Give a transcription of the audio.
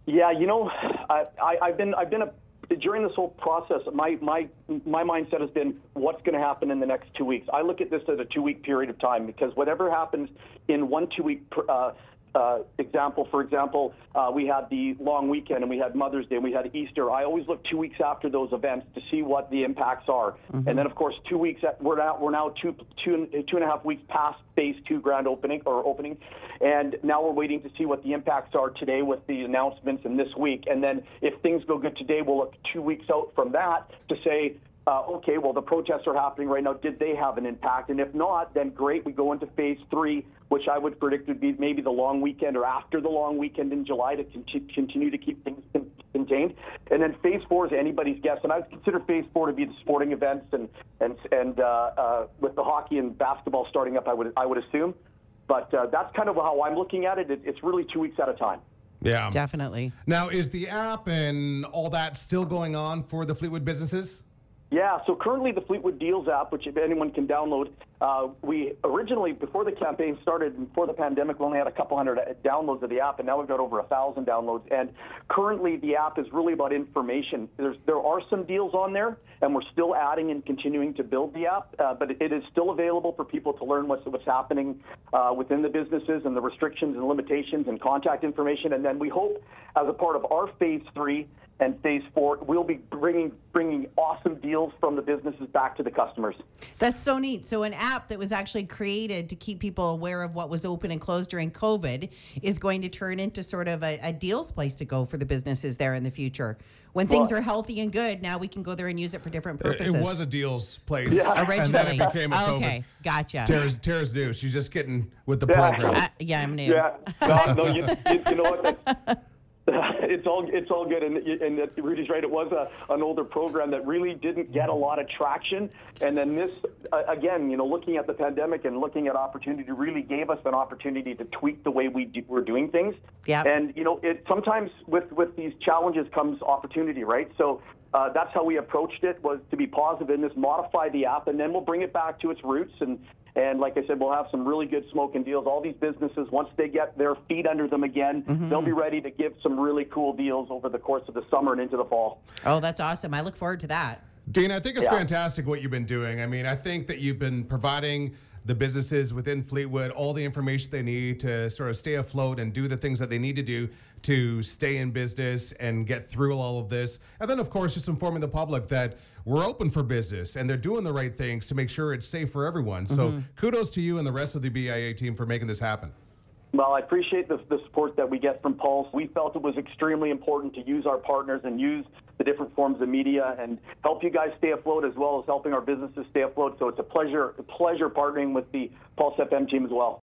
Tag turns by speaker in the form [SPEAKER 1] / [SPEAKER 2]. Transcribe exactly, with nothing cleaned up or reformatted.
[SPEAKER 1] Yeah, you know, I, I, I've been I've been a during this whole process, my my my mindset has been what's going to happen in the next two weeks. I look at this as a two-week period of time because whatever happens in one two-week uh, uh, example, for example, uh, we had the long weekend and we had Mother's Day and we had Easter. I always look two weeks after those events to see what the impacts are. Mm-hmm. And then, of course, two weeks at, we're now we're now two two two and a half weeks past phase two grand opening or opening, and now we're waiting to see what the impacts are today with the announcements and this week. And then if things go good today, we'll look two weeks out from that to say, uh, okay, well, the protests are happening right now. Did they have an impact? And if not, then great, we go into phase three, which I would predict would be maybe the long weekend or after the long weekend in July to con- continue to keep things con- contained. And then phase four is anybody's guess. And I would consider phase four to be the sporting events and and and uh, uh, with the hockey and basketball starting up, I would I would assume. But uh, that's kind of how I'm looking at it. it. It's really two weeks at a time.
[SPEAKER 2] Yeah,
[SPEAKER 3] definitely.
[SPEAKER 2] Now, is the app and all that still going on for the Fleetwood businesses?
[SPEAKER 1] Yeah, so currently the Fleetwood Deals app, which if anyone can download, uh, we originally, before the campaign started, and before the pandemic, we only had a couple hundred downloads of the app, and now we've got over a thousand downloads. And currently the app is really about information. There's, there are some deals on there, and we're still adding and continuing to build the app, uh, but it is still available for people to learn what's, what's happening uh, within the businesses and the restrictions and limitations and contact information. And then we hope, as a part of our phase three, and phase four, we'll be bringing bringing awesome deals from the businesses back to the customers.
[SPEAKER 3] That's so neat. So an app that was actually created to keep people aware of what was open and closed during COVID is going to turn into sort of a, a deals place to go for the businesses there in the future. When things well, are healthy and good, now we can go there and use it for different purposes.
[SPEAKER 2] It was a deals place.
[SPEAKER 3] Yeah. Originally.
[SPEAKER 2] And then it became a COVID.
[SPEAKER 3] Okay, gotcha.
[SPEAKER 2] Tara's, Tara's new. She's just getting with the
[SPEAKER 1] yeah.
[SPEAKER 2] program.
[SPEAKER 3] Uh, yeah, I'm new.
[SPEAKER 1] Yeah. No, no you, you, you know what? That's, It's all it's all good, and, and Rudy's right. It was a, an older program that really didn't get a lot of traction, and then this, uh, again, you know, looking at the pandemic and looking at opportunity really gave us an opportunity to tweak the way we do, we're doing things.
[SPEAKER 3] Yeah.
[SPEAKER 1] And you know, it sometimes with with these challenges comes opportunity, right? So uh, that's how we approached it, was to be positive in this, modify the app, and then we'll bring it back to its roots. And And like I said, we'll have some really good smoking deals. All these businesses, once they get their feet under them again, mm-hmm. they'll be ready to give some really cool deals over the course of the summer and into the fall.
[SPEAKER 3] Oh, that's awesome. I look forward to that.
[SPEAKER 2] Dana, I think it's
[SPEAKER 1] yeah.
[SPEAKER 2] fantastic what you've been doing. I mean, I think that you've been providing the businesses within Fleetwood all the information they need to sort of stay afloat and do the things that they need to do to stay in business and get through all of this. And then, of course, just informing the public that we're open for business and they're doing the right things to make sure it's safe for everyone. So mm-hmm. kudos to you and the rest of the B I A team for making this happen.
[SPEAKER 1] Well, I appreciate the, the support that we get from Pulse. We felt it was extremely important to use our partners and use the different forms of media and help you guys stay afloat, as well as helping our businesses stay afloat. So it's a pleasure, a pleasure partnering with the Pulse F M team as well.